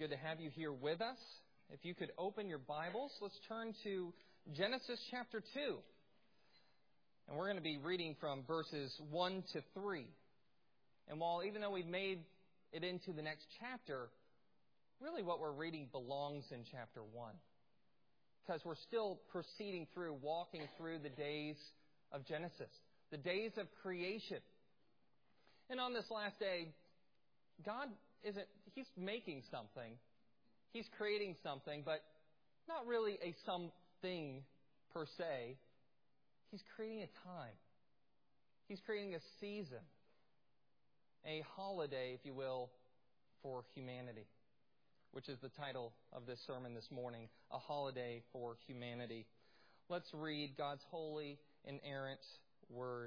good to have you here with us. If you could open your Bibles, let's turn to Genesis chapter 2. And we're going to be reading from verses 1 to 3. And while even though we've made it into the next chapter, really what we're reading belongs in chapter 1. Because we're still proceeding through, walking through the days of Genesis, the days of creation. And on this last day, God He's making something. He's creating something, but not really a something per se. He's creating a time. He's creating a season, a holiday, if you will, for humanity, which is the title of this sermon this morning, A Holiday for Humanity. Let's read God's holy, inerrant word.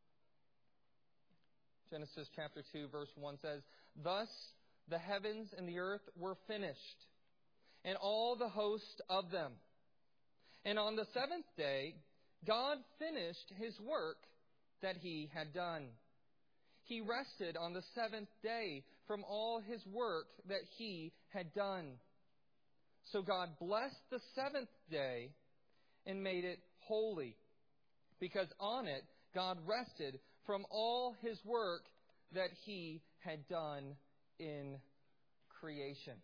Genesis chapter 2, verse 1 says, "Thus the heavens and the earth were finished, and all the host of them. And on the seventh day, God finished His work that He had done. He rested on the seventh day from all His work that He had done. So God blessed the seventh day and made it holy, because on it God rested from all His work that He had done in creation."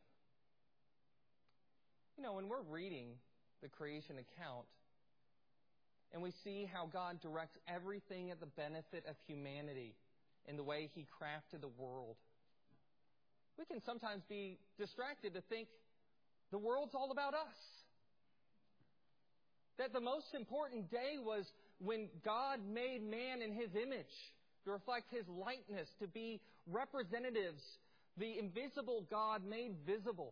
You know, when we're reading the creation account and we see how God directs everything at the benefit of humanity in the way He crafted the world, we can sometimes be distracted to think the world's all about us. That the most important day was when God made man in His image, to reflect His likeness, to be representatives, the invisible God made visible.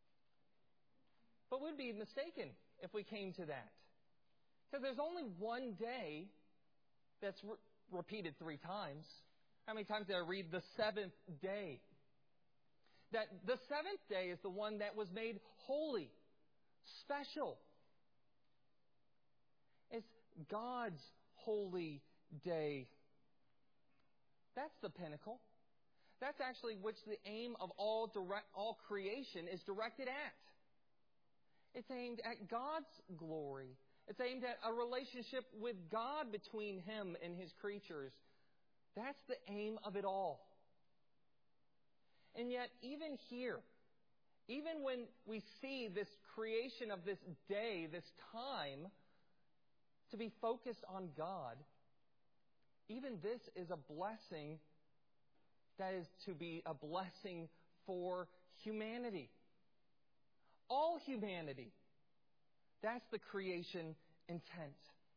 But we'd be mistaken if we came to that. Because there's only one day that's repeated 3 times. How many times did I read the seventh day? That the seventh day is the one that was made holy, special. It's God's holy day. That's the pinnacle. That's actually which the aim of all creation is directed at. It's aimed at God's glory. It's aimed at a relationship with God between Him and His creatures. That's the aim of it all. And yet, even here, even when we see this creation of this day, this time, to be focused on God, even this is a blessing that is to be a blessing for humanity. All humanity. That's the creation intent.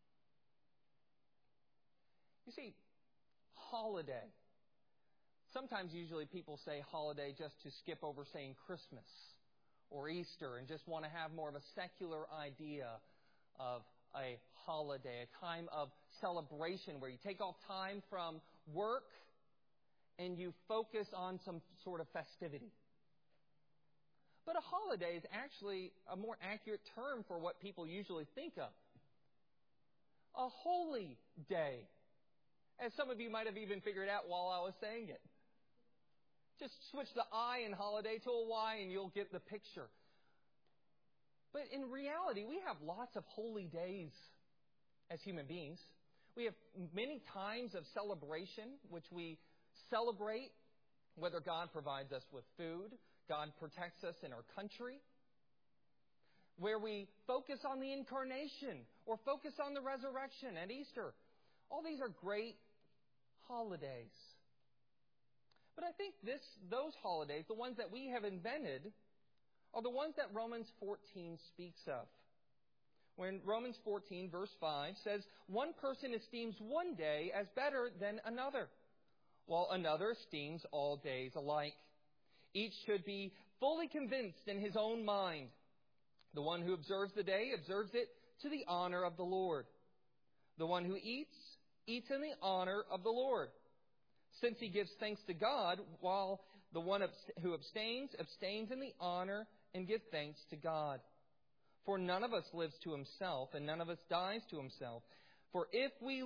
You see, holiday. Sometimes usually people say holiday just to skip over saying Christmas or Easter and just want to have more of a secular idea of a holiday, a time of celebration where you take off time from work and you focus on some sort of festivity. But a holiday is actually a more accurate term for what people usually think of. A holy day. As some of you might have even figured out while I was saying it. Just switch the I in holiday to a Y and you'll get the picture. But in reality, we have lots of holy days as human beings. We have many times of celebration, which we celebrate whether God provides us with food, God protects us in our country, where we focus on the incarnation or focus on the resurrection at Easter. All these are great holidays. But I think those holidays, the ones that we have invented, are the ones that Romans 14 speaks of. When Romans 14, verse 5 says, "One person esteems one day as better than another, while another esteems all days alike. Each should be fully convinced in his own mind. The one who observes the day observes it to the honor of the Lord. The one who eats in the honor of the Lord, since he gives thanks to God, while the one who abstains in the honor and gives thanks to God. For none of us lives to himself, and none of us dies to himself. For if we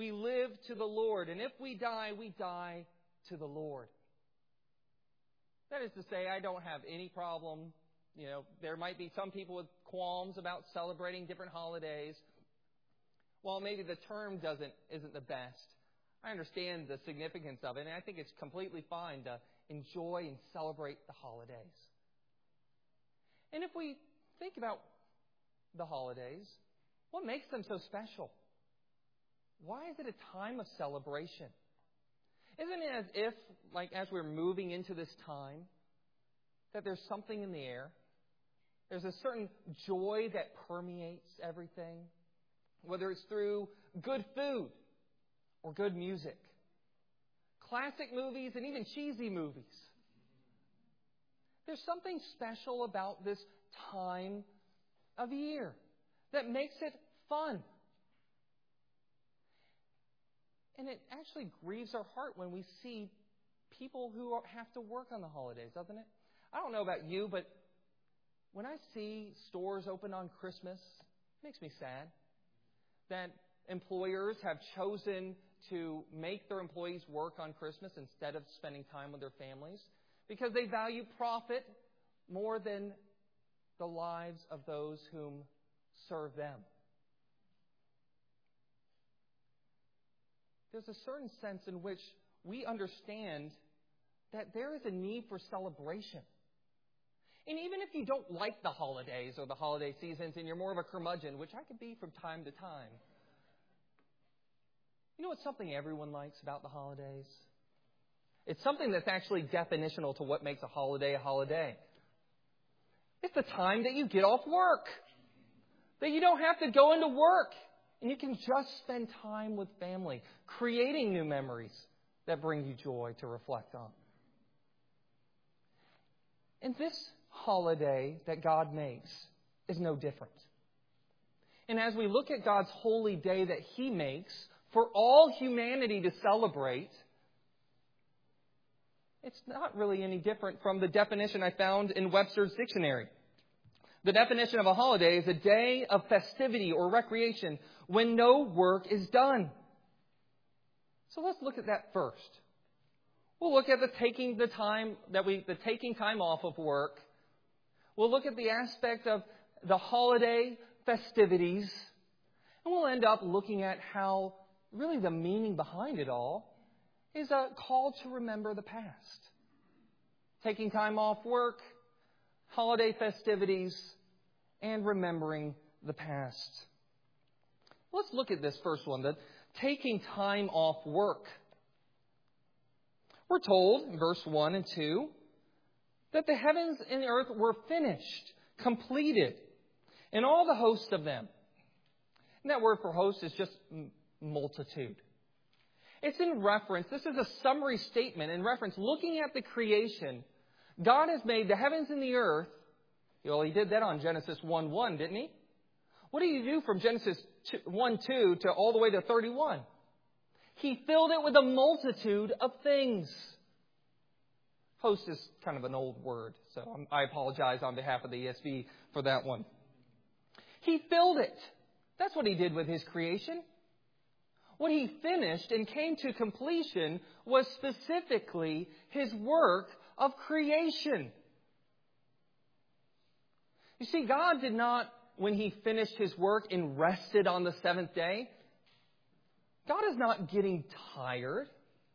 live to the Lord, and if we die to the Lord." That is to say, I don't have any problem. There might be some people with qualms about celebrating different holidays. While maybe the term isn't the best, I understand the significance of it, and I think it's completely fine to enjoy and celebrate the holidays. And if we think about the holidays, what makes them so special? Why is it a time of celebration? Isn't it as if, as we're moving into this time, that there's something in the air? There's a certain joy that permeates everything, whether it's through good food or good music, classic movies, and even cheesy movies. There's something special about this time of year that makes it fun. And it actually grieves our heart when we see people who have to work on the holidays, doesn't it? I don't know about you, but when I see stores open on Christmas, it makes me sad that employers have chosen to make their employees work on Christmas instead of spending time with their families because they value profit more than the lives of those whom serve them. There's a certain sense in which we understand that there is a need for celebration. And even if you don't like the holidays or the holiday seasons and you're more of a curmudgeon, which I can be from time to time, you know what's something everyone likes about the holidays? It's something that's actually definitional to what makes a holiday a holiday. It's the time that you get off work. That you don't have to go into work. And you can just spend time with family, creating new memories that bring you joy to reflect on. And this holiday that God makes is no different. And as we look at God's holy day that He makes for all humanity to celebrate, it's not really any different from the definition I found in Webster's dictionary. The definition of a holiday is a day of festivity or recreation when no work is done. So let's look at that first. We'll look at the taking time off of work. We'll look at the aspect of the holiday festivities. And we'll end up looking at how really the meaning behind it all is a call to remember the past. Taking time off work, holiday festivities, and remembering the past. Let's look at this first one, the taking time off work. We're told in verse 1 and 2 that the heavens and the earth were finished, completed, and all the hosts of them. And that word for host is just multitude. It's in reference, this is a summary statement in reference, looking at the creation. God has made the heavens and the earth. Well, He did that on Genesis 1:1, didn't He? What did He do from Genesis 1:2 to all the way to 31? He filled it with a multitude of things. Host is kind of an old word, so I apologize on behalf of the ESV for that one. He filled it. That's what He did with His creation. What He finished and came to completion was specifically His work of creation. You see, God did not, when He finished His work and rested on the seventh day, God is not getting tired.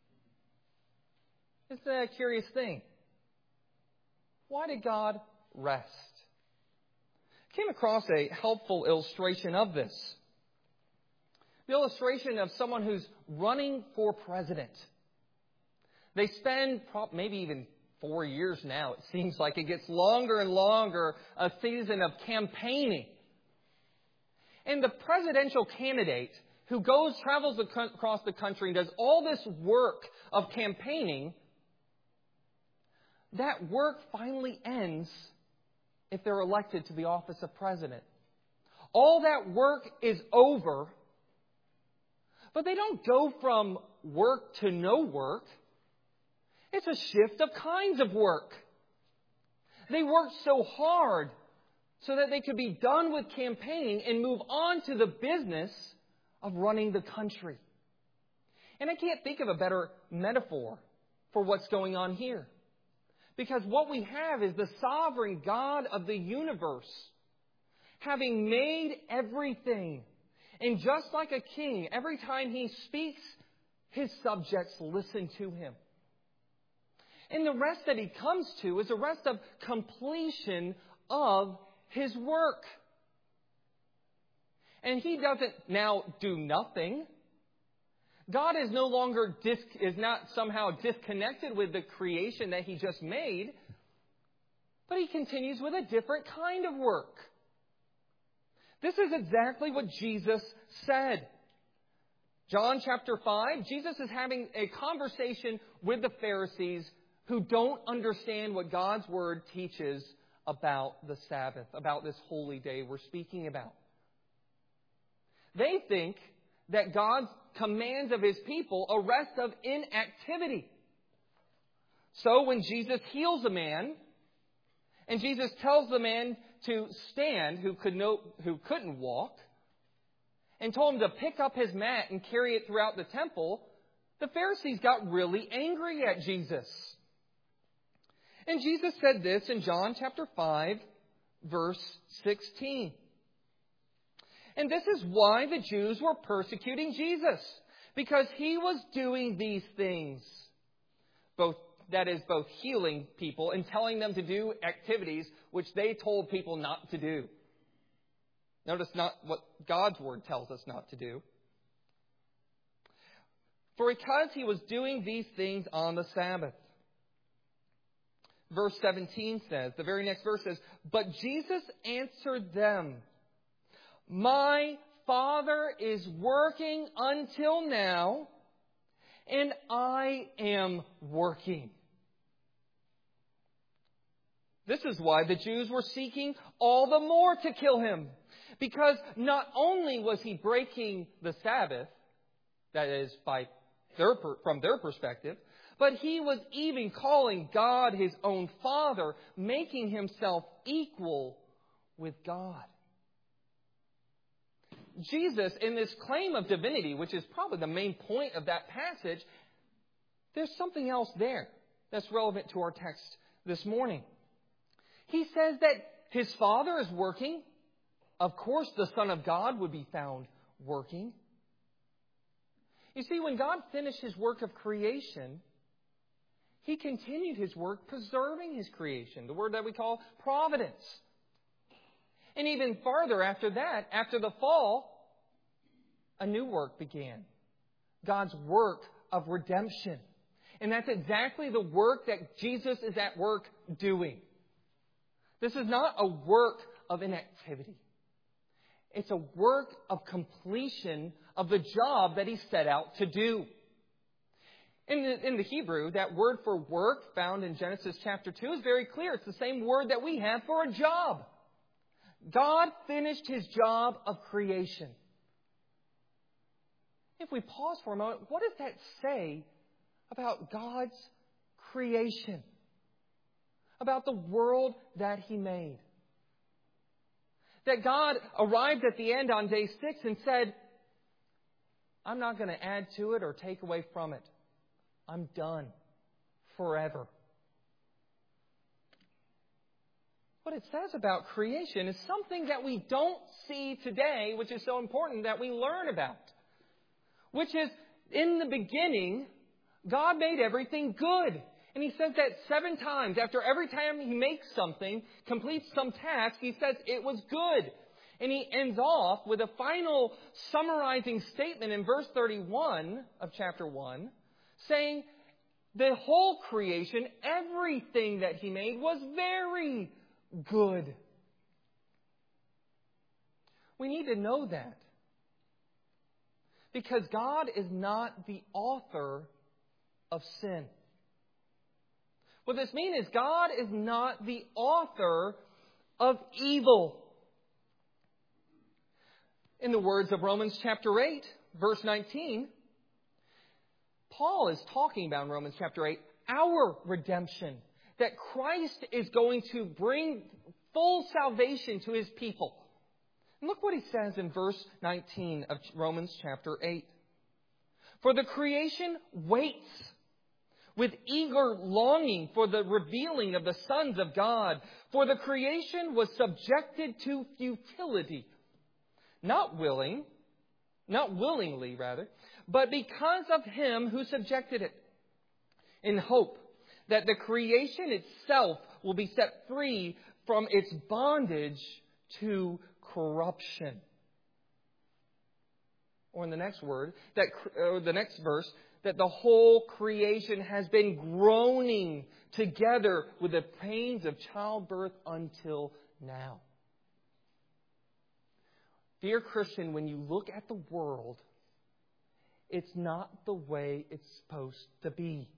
It's a curious thing. Why did God rest? I came across a helpful illustration of this. The illustration of someone who's running for president. They spend maybe even 4 years now. It seems like it gets longer and longer, a season of campaigning. And the presidential candidate who travels across the country and does all this work of campaigning, that work finally ends if they're elected to the office of president. All that work is over, but they don't go from work to no work. It's a shift of kinds of work. They worked so hard so that they could be done with campaigning and move on to the business of running the country. And I can't think of a better metaphor for what's going on here. Because what we have is the sovereign God of the universe, having made everything. And just like a king, every time he speaks, his subjects listen to him. And the rest that he comes to is a rest of completion of his work. And he doesn't now do nothing. God is no longer is not somehow disconnected with the creation that he just made, but he continues with a different kind of work. This is exactly what Jesus said. John chapter 5, Jesus is having a conversation with the Pharisees who don't understand what God's Word teaches about the Sabbath, about this holy day we're speaking about. They think that God's commands of His people a rest of inactivity. So when Jesus heals a man, and Jesus tells the man to stand who couldn't walk, and told him to pick up his mat and carry it throughout the temple, the Pharisees got really angry at Jesus. And Jesus said this in John chapter 5, verse 16. And this is why the Jews were persecuting Jesus, because he was doing these things. Both healing people and telling them to do activities which they told people not to do. Notice not what God's Word tells us not to do. For because he was doing these things on the Sabbath. Verse 17 says, the very next verse says, but Jesus answered them, my Father is working until now, and I am working. This is why the Jews were seeking all the more to kill him. Because not only was he breaking the Sabbath, that is, from their perspective, but he was even calling God his own Father, making himself equal with God. Jesus, in this claim of divinity, which is probably the main point of that passage, there's something else there that's relevant to our text this morning. He says that his Father is working. Of course, the Son of God would be found working. You see, when God finished his work of creation, he continued his work preserving his creation, the word that we call providence. And even farther after that, after the fall, a new work began. God's work of redemption. And that's exactly the work that Jesus is at work doing. This is not a work of inactivity. It's a work of completion of the job that he set out to do. In the Hebrew, that word for work found in Genesis chapter 2 is very clear. It's the same word that we have for a job. God finished his job of creation. If we pause for a moment, what does that say about God's creation? About the world that he made? That God arrived at the end on day 6 and said, I'm not going to add to it or take away from it. I'm done forever. What it says about creation is something that we don't see today, which is so important that we learn about. Which is, in the beginning, God made everything good. And he says that 7 times. After every time he makes something, completes some task, he says it was good. And he ends off with a final summarizing statement in verse 31 of chapter 1, saying the whole creation, everything that he made was very good. We need to know that. Because God is not the author of sin. What this means is God is not the author of evil. In the words of Romans chapter 8, verse 19, Paul is talking about in Romans chapter 8, our redemption. That Christ is going to bring full salvation to his people. And look what he says in verse 19 of Romans chapter 8. For the creation waits with eager longing for the revealing of the sons of God. For the creation was subjected to futility, not willingly, but because of Him who subjected it, in hope that the creation itself will be set free from its bondage to corruption. Or in the next verse, that the whole creation has been groaning together with the pains of childbirth until now. Dear Christian, when you look at the world, it's not the way it's supposed to be.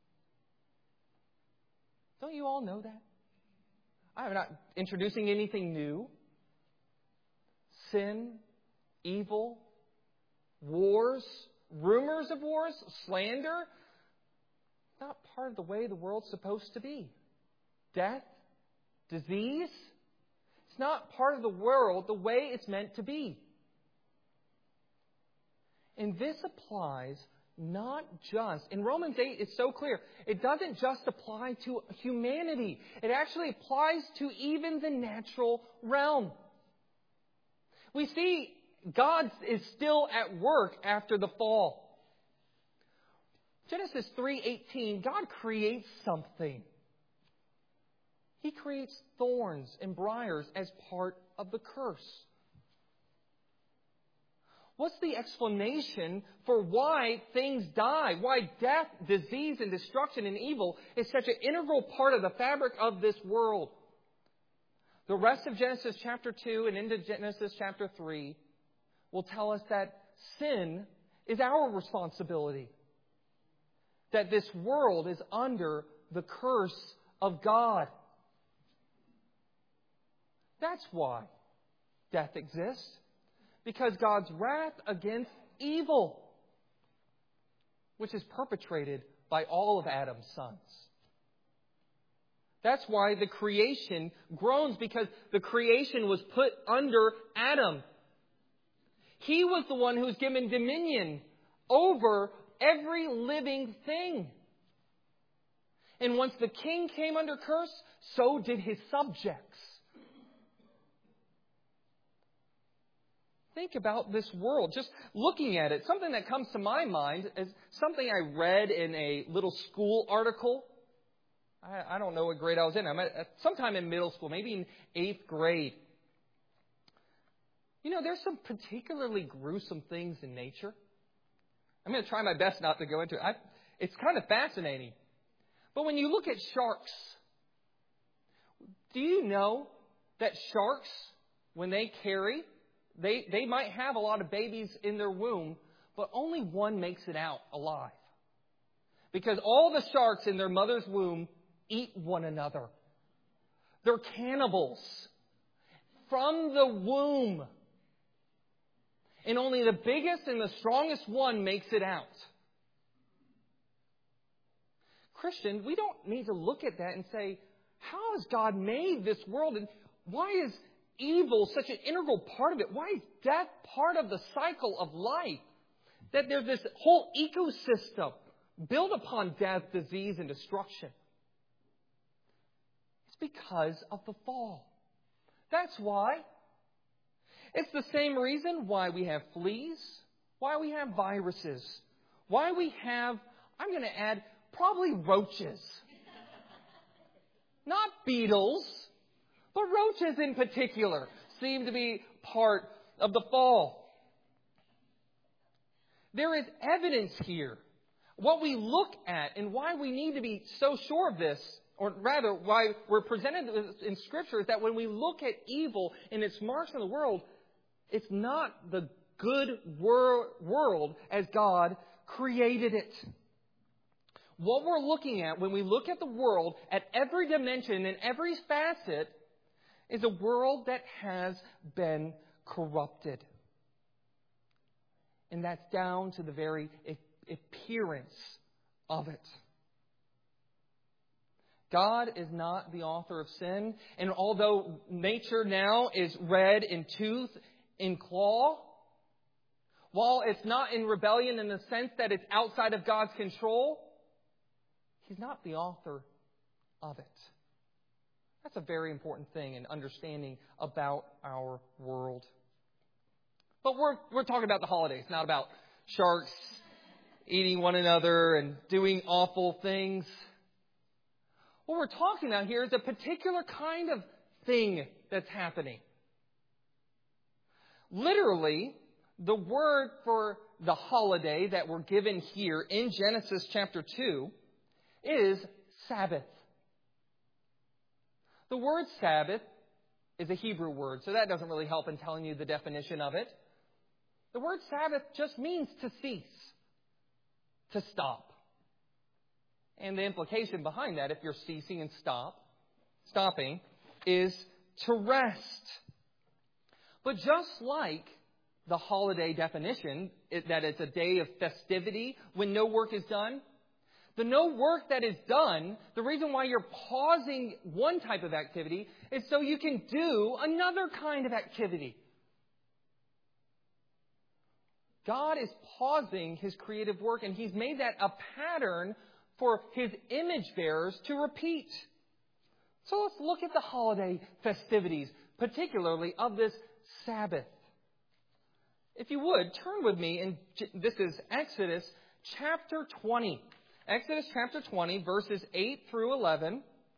Don't you all know that? I'm not introducing anything new. Sin, evil, wars, rumors of wars, slander, not part of the way the world's supposed to be. Death, disease, it's not part of the world the way it's meant to be. And this applies not just, in Romans 8 it's so clear, it doesn't just apply to humanity. It actually applies to even the natural realm. We see God is still at work after the fall. Genesis 3:18, God creates something. He creates thorns and briars as part of the curse. What's the explanation for why things die? Why death, disease, and destruction and evil is such an integral part of the fabric of this world? The rest of Genesis chapter 2 and into Genesis chapter 3 will tell us that sin is our responsibility. That this world is under the curse of God. That's why death exists. Because God's wrath against evil, which is perpetrated by all of Adam's sons. That's why the creation groans, because the creation was put under Adam. He was the one who was given dominion over every living thing. And once the king came under curse, so did his subjects. Think about this world. Just looking at it, something that comes to my mind is something I read in a little school article. I don't know what grade I was in. I'm sometime in middle school, maybe in 8th grade. You know, there's some particularly gruesome things in nature. I'm going to try my best not to go into it. It's kind of fascinating. But when you look at sharks, do you know that sharks, when they carry, They might have a lot of babies in their womb, but only one makes it out alive. Because all the sharks in their mother's womb eat one another. They're cannibals from the womb. And only the biggest and the strongest one makes it out. Christian, we don't need to look at that and say, how has God made this world? And why is evil such an integral part of it? Why is death part of the cycle of life? That there's this whole ecosystem built upon death, disease, and destruction. It's because of the fall. That's why. It's the same reason why we have fleas, why we have viruses, why we have, I'm going to add, probably roaches. Not beetles. But roaches in particular seem to be part of the fall. There is evidence here. What we look at and why we need to be so sure of this, or rather why we're presented in Scripture, is that when we look at evil and its marks in the world, it's not the good world as God created it. What we're looking at when we look at the world at every dimension and every facet is a world that has been corrupted. And that's down to the very appearance of it. God is not the author of sin. And although nature now is red in tooth and claw, while it's not in rebellion in the sense that it's outside of God's control, He's not the author of it. That's a very important thing in understanding about our world. But we're talking about the holidays, not about sharks eating one another and doing awful things. What we're talking about here is a particular kind of thing that's happening. Literally, the word for the holiday that we're given here in Genesis chapter 2 is Sabbath. The word Sabbath is a Hebrew word, so that doesn't really help in telling you the definition of it. The word Sabbath just means to cease, to stop. And the implication behind that, if you're ceasing and stopping, is to rest. But just like the holiday definition, that it's a day of festivity when no work is done, the no work that is done, the reason why you're pausing one type of activity is so you can do another kind of activity. God is pausing His creative work, and He's made that a pattern for His image bearers to repeat. So let's look at the holiday festivities, particularly of this Sabbath. If you would, turn with me, and this is Exodus chapter 20. Exodus chapter 20, verses 8 through 11.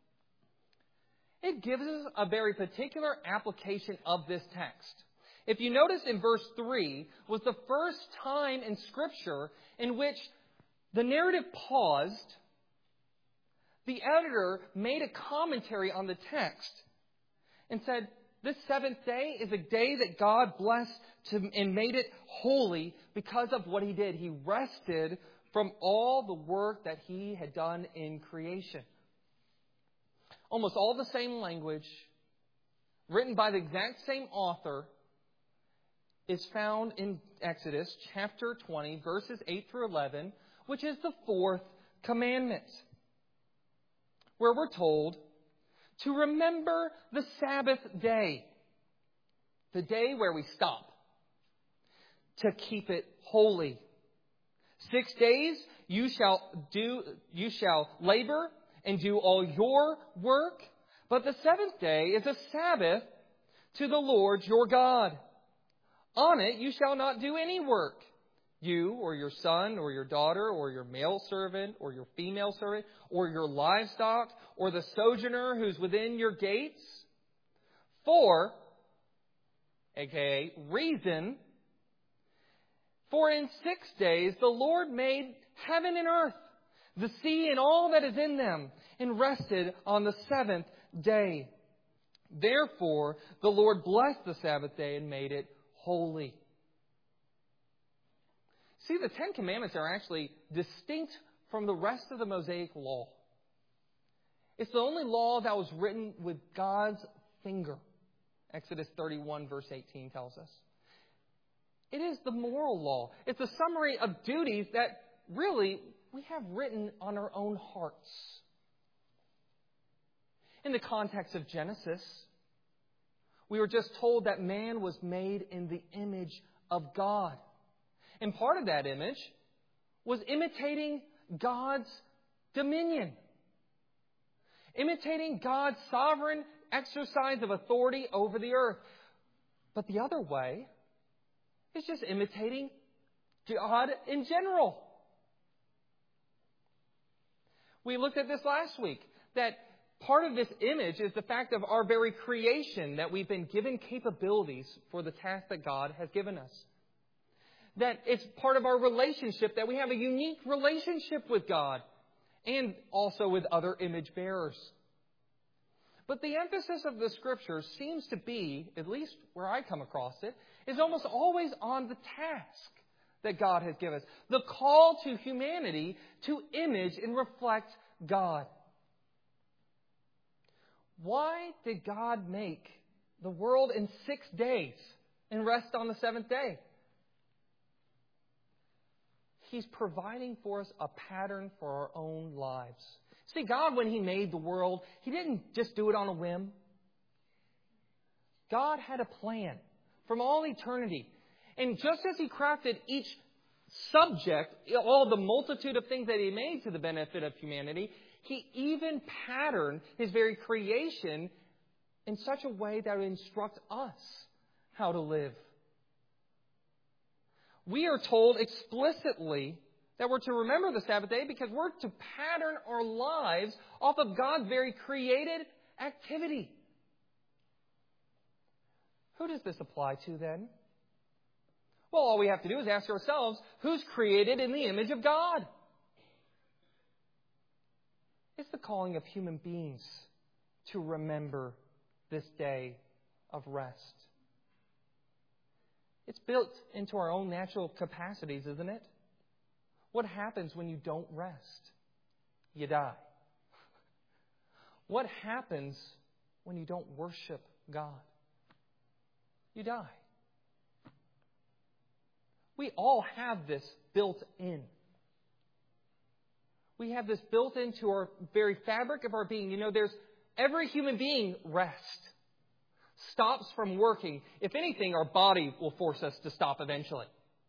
It gives us a very particular application of this text. If you notice in verse 3 was the first time in Scripture in which the narrative paused, the editor made a commentary on the text and said, this seventh day is a day that God blessed and made it holy because of what He did. He rested from all the work that He had done in creation. Almost all the same language, written by the exact same author, is found in Exodus chapter 20, verses 8 through 11, which is the fourth commandment, where we're told to remember the Sabbath day, the day where we stop, to keep it holy. 6 days you shall labor and do all your work, but the seventh day is a Sabbath to the Lord your God. On it you shall not do any work, you or your son or your daughter or your male servant or your female servant or your livestock or the sojourner who's within your gates. For, aka reason, for in 6 days the Lord made heaven and earth, the sea and all that is in them, and rested on the seventh day. Therefore the Lord blessed the Sabbath day and made it holy. See, the Ten Commandments are actually distinct from the rest of the Mosaic Law. It's the only law that was written with God's finger. Exodus 31 verse 18 tells us. It is the moral law. It's a summary of duties that really we have written on our own hearts. In the context of Genesis, we were just told that man was made in the image of God. And part of that image was imitating God's dominion. Imitating God's sovereign exercise of authority over the earth. But the other way is just imitating God in general. We looked at this last week, that part of this image is the fact of our very creation, that we've been given capabilities for the task that God has given us. That it's part of our relationship, that we have a unique relationship with God and also with other image bearers. But the emphasis of the Scriptures seems to be, at least where I come across it, is almost always on the task that God has given us. The call to humanity to image and reflect God. Why did God make the world in 6 days and rest on the seventh day? He's providing for us a pattern for our own lives. See, God, when He made the world, He didn't just do it on a whim. God had a plan from all eternity. And just as He crafted each subject all the multitude of things that He made to the benefit of humanity, He even patterned His very creation in such a way that it would instruct us how to live. We are told explicitly that we're to remember the Sabbath day because we're to pattern our lives off of God's very created activity. Who does this apply to then? Well, all we have to do is ask ourselves, who's created in the image of God? It's the calling of human beings to remember this day of rest. It's built into our own natural capacities, isn't it? What happens when you don't rest? You die. What happens when you don't worship God? You die. We all have this built in. We have this built into our very fabric of our being. You know, every human being rests, stops from working. If anything, our body will force us to stop eventually.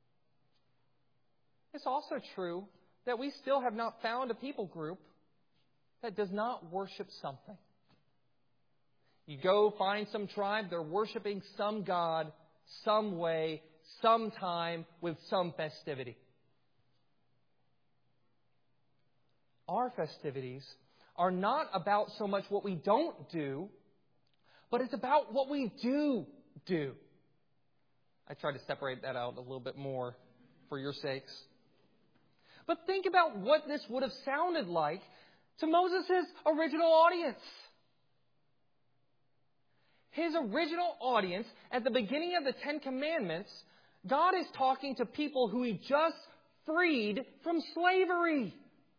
It's also true that we still have not found a people group that does not worship something. You go find some tribe, they're worshiping some God, some way, sometime, with some festivity. Our festivities are not about so much what we don't do, but it's about what we do. I try to separate that out a little bit more for your sakes. But think about what this would have sounded like to Moses' original audience. His original audience, at the beginning of the Ten Commandments, God is talking to people who He just freed from slavery.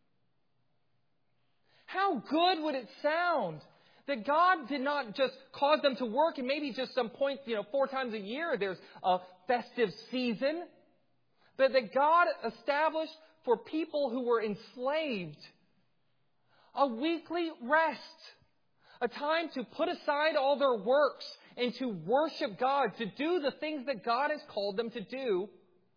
How good would it sound that God did not just cause them to work and maybe just some point, 4 times a year there's a festive season, but that God established for people who were enslaved a weekly rest, a time to put aside all their works and to worship God, to do the things that God has called them to do.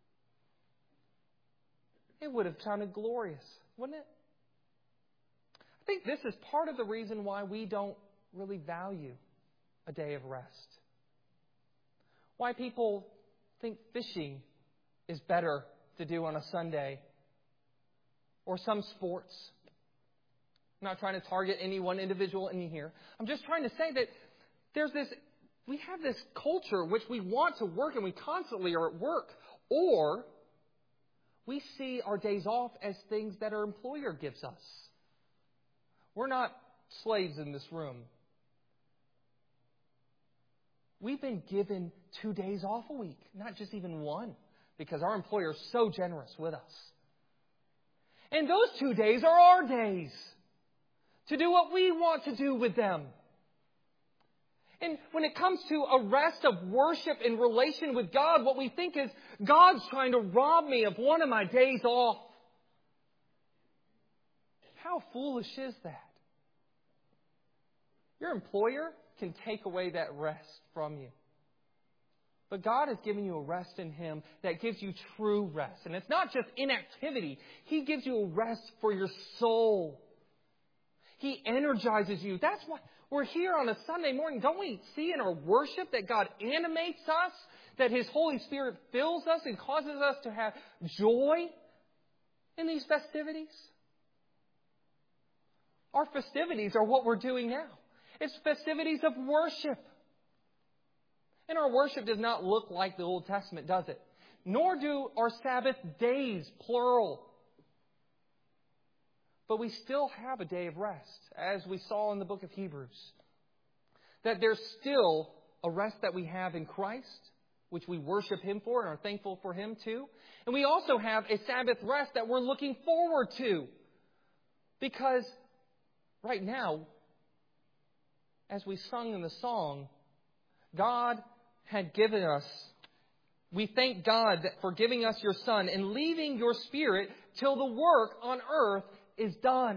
It would have sounded glorious, wouldn't it? I think this is part of the reason why we don't really value a day of rest. Why people think fishing is better to do on a Sunday, or some sports. I'm not trying to target any one individual in here. I'm just trying to say that we have this culture which we want to work and we constantly are at work. Or we see our days off as things that our employer gives us. We're not slaves in this room. We've been given 2 days off a week, not just even one, because our employer is so generous with us. And those 2 days are our days to do what we want to do with them. And when it comes to a rest of worship in relation with God, what we think is, God's trying to rob me of one of my days off. How foolish is that? Your employer can take away that rest from you. But God has given you a rest in Him that gives you true rest. And it's not just inactivity. He gives you a rest for your soul. He energizes you. That's why we're here on a Sunday morning. Don't we see in our worship that God animates us? That His Holy Spirit fills us and causes us to have joy in these festivities? Our festivities are what we're doing now. It's festivities of worship. And our worship does not look like the Old Testament, does it? Nor do our Sabbath days, plural. But we still have a day of rest, as we saw in the book of Hebrews. That there's still a rest that we have in Christ, which we worship Him for and are thankful for Him too. And we also have a Sabbath rest that we're looking forward to. Because right now, as we sung in the song, God had given us, we thank God for giving us your Son and leaving your Spirit till the work on earth is done.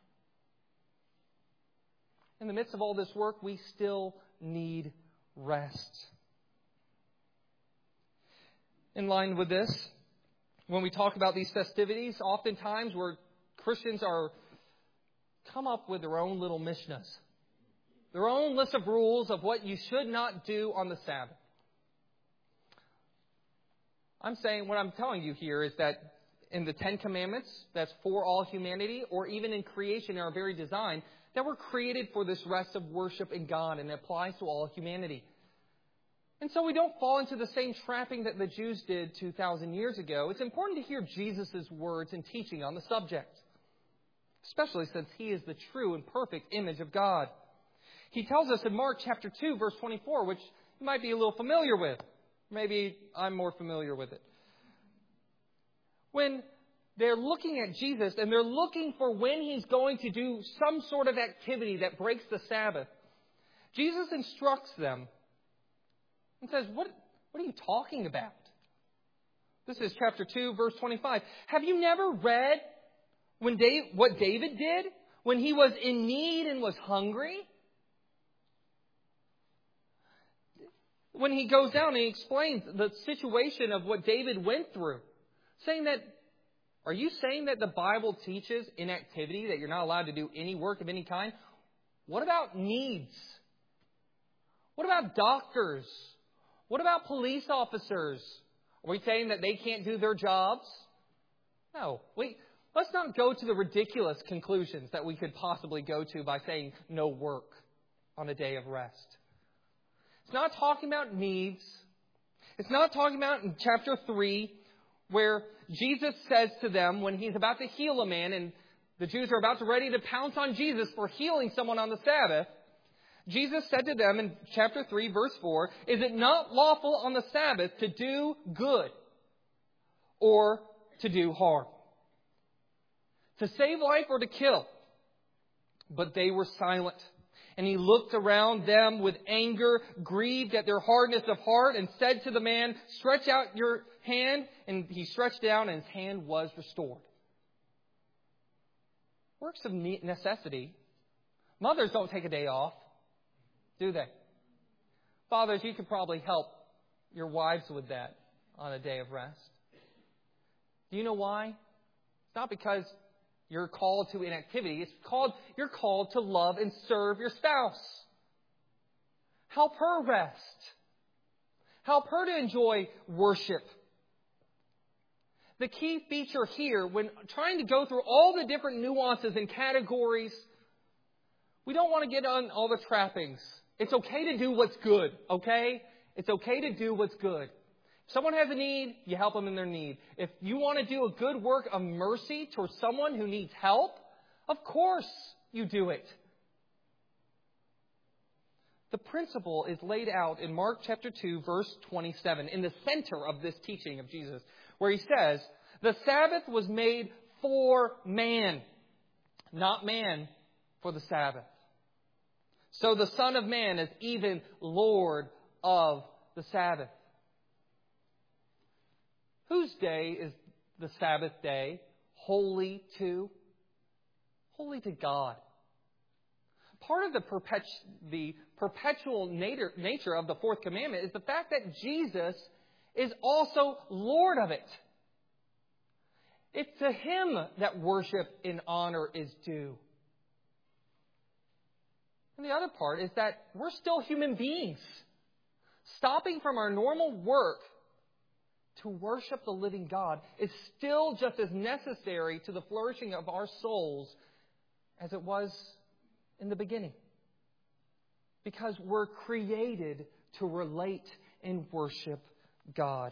In the midst of all this work, we still need rest. In line with this, when we talk about these festivities, oftentimes where Christians are come up with their own little Mishnahs, their own list of rules of what you should not do on the Sabbath. I'm saying, what I'm telling you here is that in the Ten Commandments, that's for all humanity, or even in creation, in our very design, that we're created for this rest of worship in God, and it applies to all humanity. And so we don't fall into the same trapping that the Jews did 2,000 years ago. It's important to hear Jesus' words and teaching on the subject, especially since He is the true and perfect image of God. He tells us in Mark chapter 2, verse 24, which you might be a little familiar with. Maybe I'm more familiar with it. When they're looking at Jesus and they're looking for when He's going to do some sort of activity that breaks the Sabbath, Jesus instructs them and says, what are you talking about? This is chapter 2, verse 25. Have you never read what David did when he was in need and was hungry? When he goes down and he explains the situation of what David went through, saying that, are you saying that the Bible teaches inactivity, that you're not allowed to do any work of any kind? What about needs? What about doctors? What about police officers? Are we saying that they can't do their jobs? No. Let's not go to the ridiculous conclusions that we could possibly go to by saying no work on a day of rest. It's not talking about needs. It's not talking about in chapter 3 where Jesus says to them when He's about to heal a man and the Jews are about to ready to pounce on Jesus for healing someone on the Sabbath. Jesus said to them in chapter 3, verse 4, is it not lawful on the Sabbath to do good or to do harm? To save life or to kill? But they were silent. And He looked around them with anger, grieved at their hardness of heart, and said to the man, stretch out your hand. And he stretched down, and his hand was restored. Works of necessity. Mothers don't take a day off, do they? Fathers, you could probably help your wives with that on a day of rest. Do you know why? It's not because you're called to inactivity. You're called to love and serve your spouse. Help her rest. Help her to enjoy worship. The key feature here, when trying to go through all the different nuances and categories, we don't want to get on all the trappings. It's okay to do what's good, okay? It's okay to do what's good. If someone has a need, you help them in their need. If you want to do a good work of mercy towards someone who needs help, of course you do it. The principle is laid out in Mark chapter 2, verse 27, in the center of this teaching of Jesus, where He says, the Sabbath was made for man, not man for the Sabbath. So the Son of Man is even Lord of the Sabbath. Whose day is the Sabbath day holy to? Holy to God. Part of the perpetual nature of the fourth commandment is the fact that Jesus is also Lord of it. It's to Him that worship and honor is due. And the other part is that we're still human beings. Stopping from our normal work to worship the living God is still just as necessary to the flourishing of our souls as it was in the beginning. Because we're created to relate and worship God.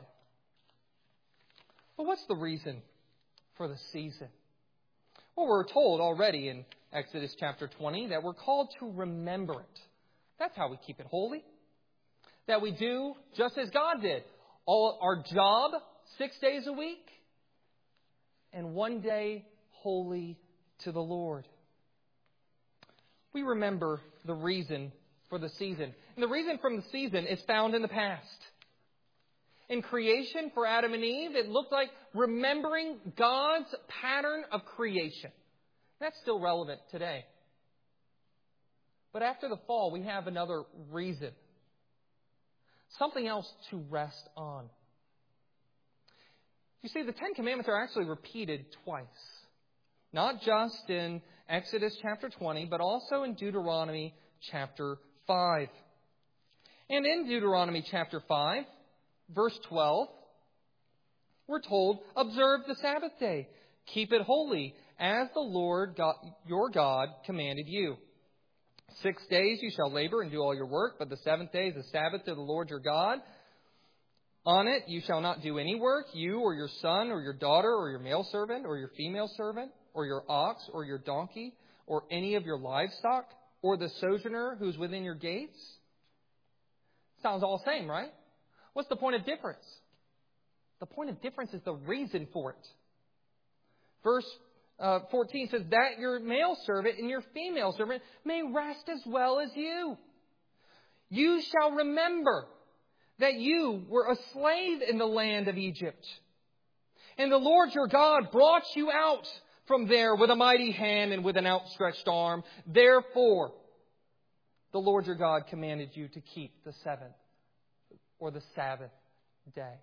But what's the reason for the season? Well, we're told already in Exodus chapter 20 that we're called to remember it. That's how we keep it holy. That we do just as God did. All our job 6 days a week and one day holy to the Lord. We remember the reason for the season. And the reason for the season is found in the past. In creation for Adam and Eve, it looked like remembering God's pattern of creation. That's still relevant today. But after the fall, we have another reason. Something else to rest on. You see, the Ten Commandments are actually repeated twice. Not just in Exodus chapter 20, but also in Deuteronomy chapter 5. And in Deuteronomy chapter 5, verse 12, we're told, observe the Sabbath day. Keep it holy, as the Lord God, your God commanded you. 6 days you shall labor and do all your work, but the seventh day is the Sabbath to the Lord your God. On it you shall not do any work, you or your son or your daughter or your male servant or your female servant or your ox or your donkey or any of your livestock or the sojourner who's within your gates. Sounds all the same, right? What's the point of difference? The point of difference is the reason for it. Verse 14 says, that your male servant and your female servant may rest as well as you. You shall remember that you were a slave in the land of Egypt. And the Lord your God brought you out from there with a mighty hand and with an outstretched arm. Therefore, the Lord your God commanded you to keep the seventh or the Sabbath day.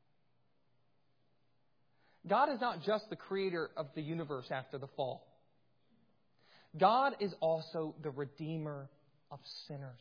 God is not just the creator of the universe after the fall. God is also the redeemer of sinners.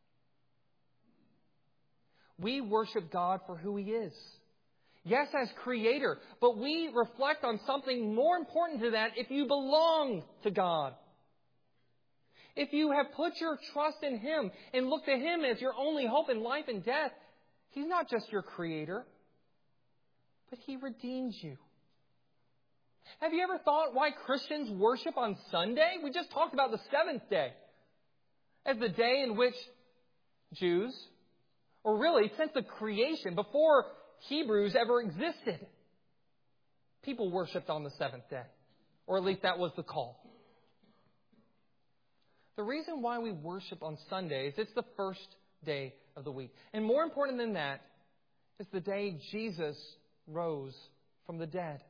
We worship God for who He is. Yes, as creator, but we reflect on something more important to that if you belong to God. If you have put your trust in Him and look to Him as your only hope in life and death, He's not just your creator, but He redeems you. Have you ever thought why Christians worship on Sunday? We just talked about the seventh day as the day in which Jews, or really since the creation, before Hebrews ever existed, people worshipped on the seventh day. Or at least that was the call. The reason why we worship on Sundays, it's the first day of the week. And more important than that, it's the day Jesus rose from the dead.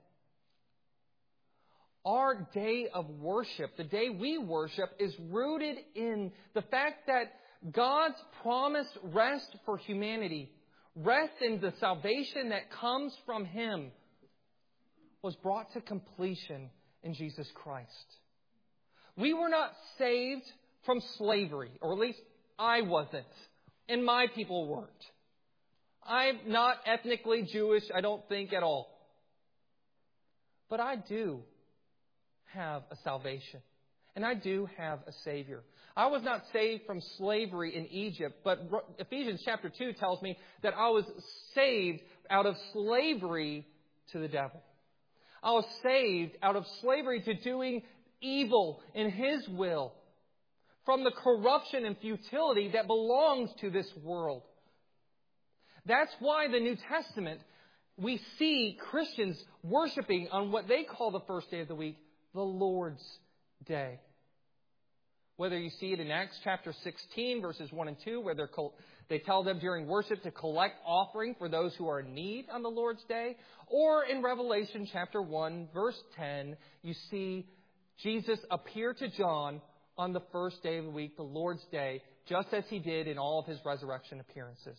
Our day of worship, the day we worship, is rooted in the fact that God's promised rest for humanity, rest in the salvation that comes from Him, was brought to completion in Jesus Christ. We were not saved from slavery, or at least I wasn't, and my people weren't. I'm not ethnically Jewish, I don't think at all. But I do have a salvation. And I do have a Savior. I was not saved from slavery in Egypt, but Ephesians chapter 2 tells me that I was saved out of slavery to the devil. I was saved out of slavery to doing evil in His will, from the corruption and futility that belongs to this world. That's why the New Testament, we see Christians worshiping on what they call the first day of the week, the Lord's Day. Whether you see it in Acts chapter 16, verses 1 and 2, where they tell them during worship to collect offering for those who are in need on the Lord's Day, or in Revelation chapter 1, verse 10, you see Jesus appear to John on the first day of the week, the Lord's Day, just as He did in all of His resurrection appearances.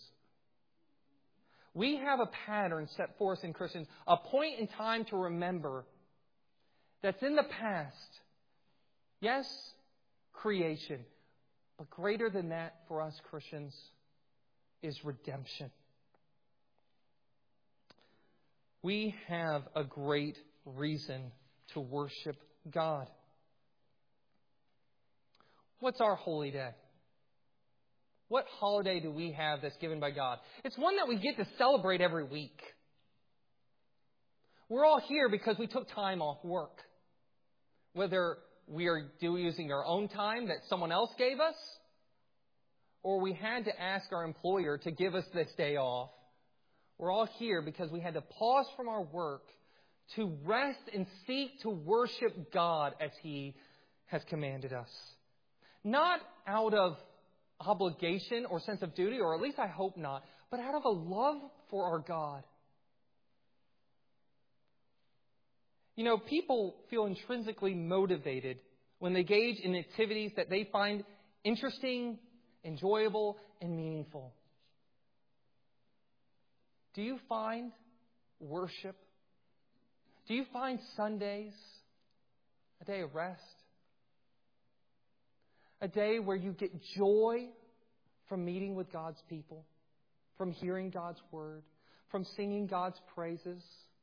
We have a pattern set for us in Christians, a point in time to remember that's in the past. Yes, creation. But greater than that for us Christians is redemption. We have a great reason to worship God. What's our holy day? What holiday do we have that's given by God? It's one that we get to celebrate every week. We're all here because we took time off work. Whether we are using our own time that someone else gave us, or we had to ask our employer to give us this day off. We're all here because we had to pause from our work to rest and seek to worship God as He has commanded us. Not out of obligation or sense of duty, or at least I hope not, but out of a love for our God. You know, people feel intrinsically motivated when they engage in activities that they find interesting, enjoyable, and meaningful. Do you find worship Do you find Sundays a day of rest? A day where you get joy from meeting with God's people, from hearing God's Word, from singing God's praises,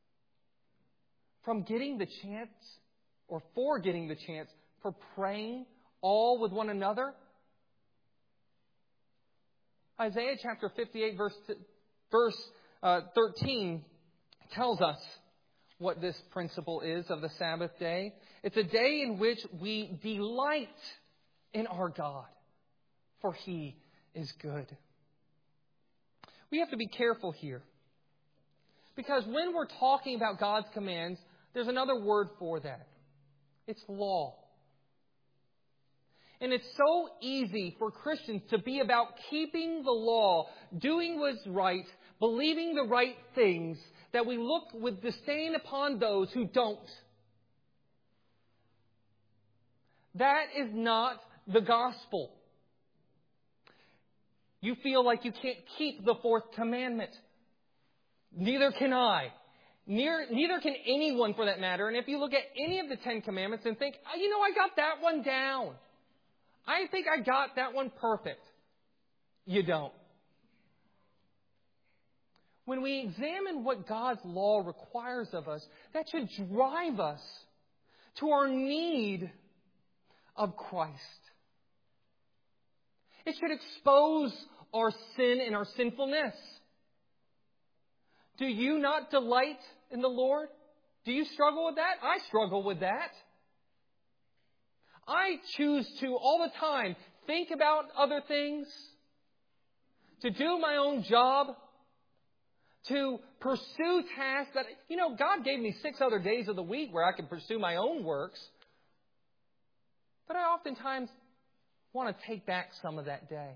from getting the chance, or for getting the chance, for praying all with one another? Isaiah chapter 58, verse 13 tells us what this principle is of the Sabbath day. It's a day in which we delight in our God, for He is good. We have to be careful here, because when we're talking about God's commands, there's another word for that. It's law. And it's so easy for Christians to be about keeping the law, doing what's right, believing the right things, that we look with disdain upon those who don't. That is not the gospel. You feel like you can't keep the fourth commandment. Neither can I. Neither can anyone, for that matter. And if you look at any of the 10 commandments and think, I got that one down. I think I got that one perfect. You don't. When we examine what God's law requires of us, that should drive us to our need of Christ. It should expose our sin and our sinfulness. Do you not delight in the Lord? Do you struggle with that? I struggle with that. I choose to, all the time, think about other things, to do my own job, to pursue tasks that, God gave me 6 other days of the week where I can pursue my own works. But I oftentimes want to take back some of that day.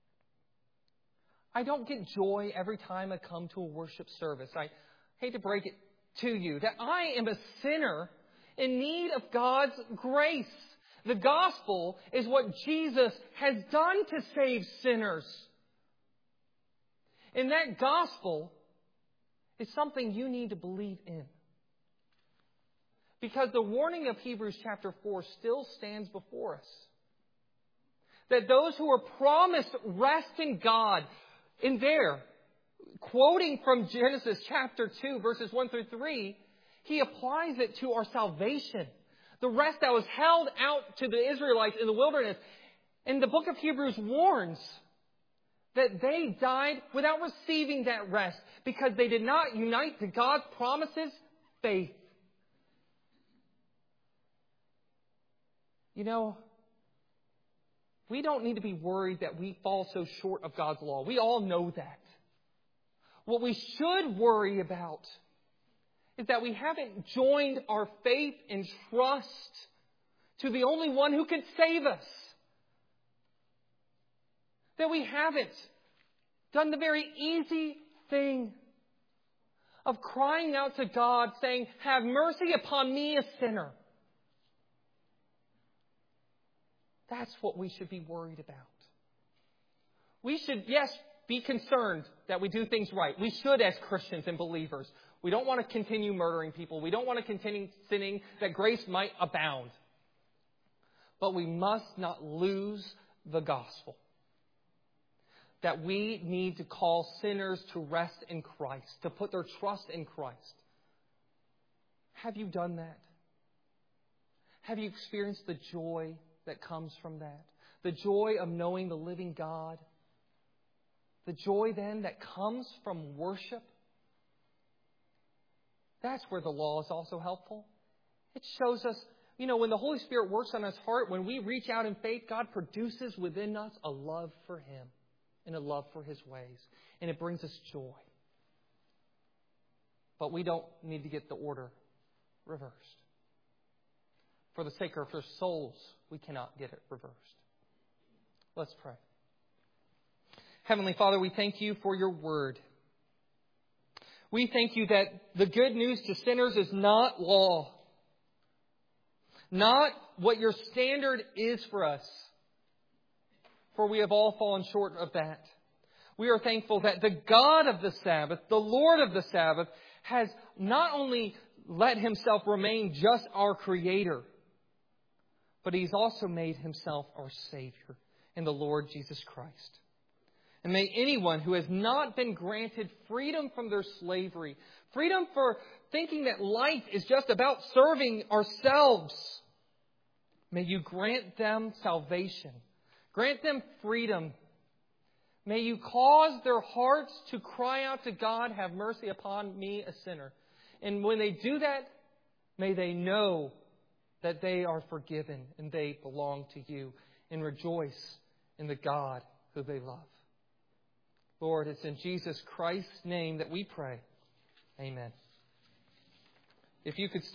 I don't get joy every time I come to a worship service. I hate to break it to you that I am a sinner in need of God's grace. The gospel is what Jesus has done to save sinners. And that gospel is something you need to believe in. Because the warning of Hebrews chapter 4 still stands before us. That those who are promised rest in God, in there, quoting from Genesis chapter 2, verses 1 through 3, he applies it to our salvation. The rest that was held out to the Israelites in the wilderness. And the book of Hebrews warns that they died without receiving that rest because they did not unite to God's promises, faith. We don't need to be worried that we fall so short of God's law. We all know that. What we should worry about is that we haven't joined our faith and trust to the only one who can save us. That we haven't done the very easy thing of crying out to God saying, "Have mercy upon me, a sinner." That's what we should be worried about. We should, yes, be concerned that we do things right. We should as Christians and believers. We don't want to continue murdering people. We don't want to continue sinning that grace might abound. But we must not lose the gospel. That we need to call sinners to rest in Christ, to put their trust in Christ. Have you done that? Have you experienced the joy that comes from that? The joy of knowing the living God. The joy then that comes from worship. That's where the law is also helpful. It shows us, when the Holy Spirit works on our heart, when we reach out in faith, God produces within us a love for Him and a love for His ways. And it brings us joy. But we don't need to get the order reversed. For the sake of our souls, we cannot get it reversed. Let's pray. Heavenly Father, we thank You for Your word. We thank You that the good news to sinners is not law. Not what Your standard is for us. For we have all fallen short of that. We are thankful that the God of the Sabbath, the Lord of the Sabbath, has not only let Himself remain just our Creator, but He's also made Himself our Savior in the Lord Jesus Christ. And may anyone who has not been granted freedom from their slavery, freedom for thinking that life is just about serving ourselves, may You grant them salvation. Grant them freedom. May You cause their hearts to cry out to God, have mercy upon me, a sinner. And when they do that, may they know that they are forgiven and they belong to You, and rejoice in the God who they love. Lord, it's in Jesus Christ's name that we pray. Amen. If you could